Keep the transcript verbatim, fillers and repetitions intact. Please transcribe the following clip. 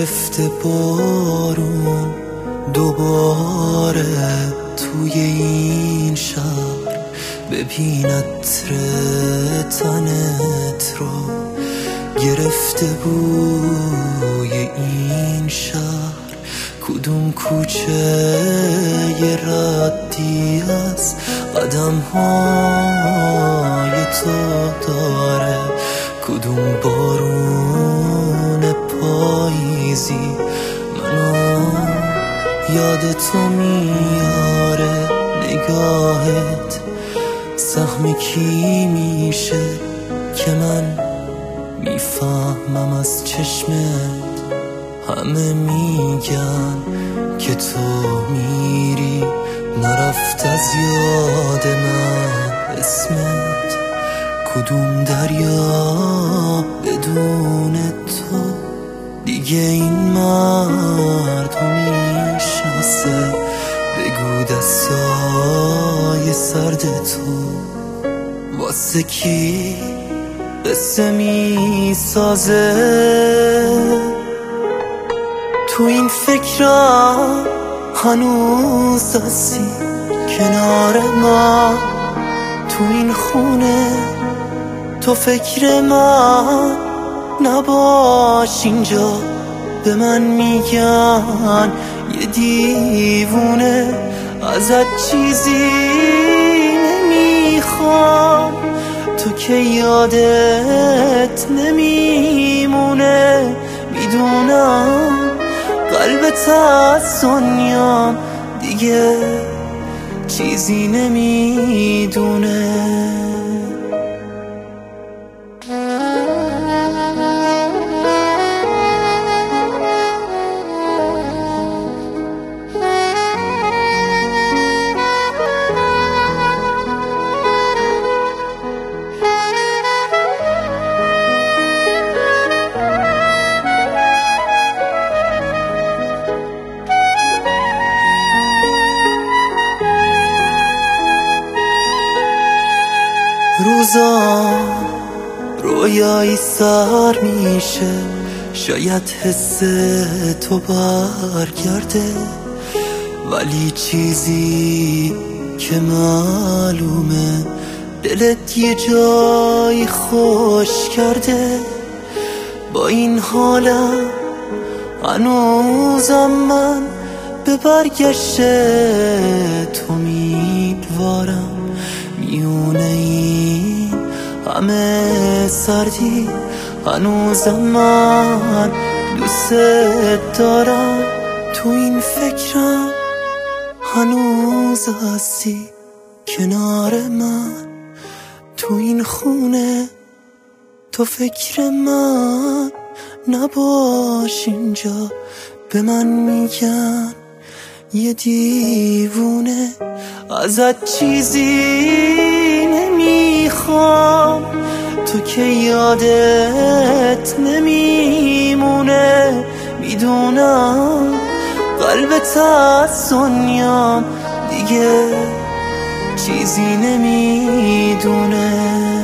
گرفته بارون دوباره توی این شهر، ببین عطر تنت رو گرفته بوی این شهر. کدوم کوچه یه ردی از قدم های تو داره، کدوم بارون پاییزی منو یاد تو میاره. نگاهت سهم کی میشه که من میفهمم از چشمت؟ همه میگن که تو میری، نرفت از یاد من اسمت. کدوم دریا بدون تو دیگه این مرد رو میشناسه؟ بگو دستای سرد تو واسه کی قصه میسازه؟ تو این فکرم هنوز هستی کنار من، تو این خونه تو فکر من نباش اینجا. به من میگن یه دیوونه، ازت چیزی نمیخوام، تو که یادت نمیمونه. میدونم قلبت از دنیام دیگه چیزی نمیدونه. روزا رویایی سر میشه، شاید حس تو برگرده، ولی چیزی که معلومه دلت یه جایی خوش کرده. با این حالم هنوزم من به برگشت تو امیدوارم. میونه این همه سردی هنوزم من دوست دارم. تو این فکرم هنوز هستی کنار من، تو این خونه تو فکر من نباش اینجا. به من میگن یه دیوونه، ازت چیزی نمیخوام، تو که یادت نمیمونه. میدونم قلبت از دنیام دیگه چیزی نمیدونه.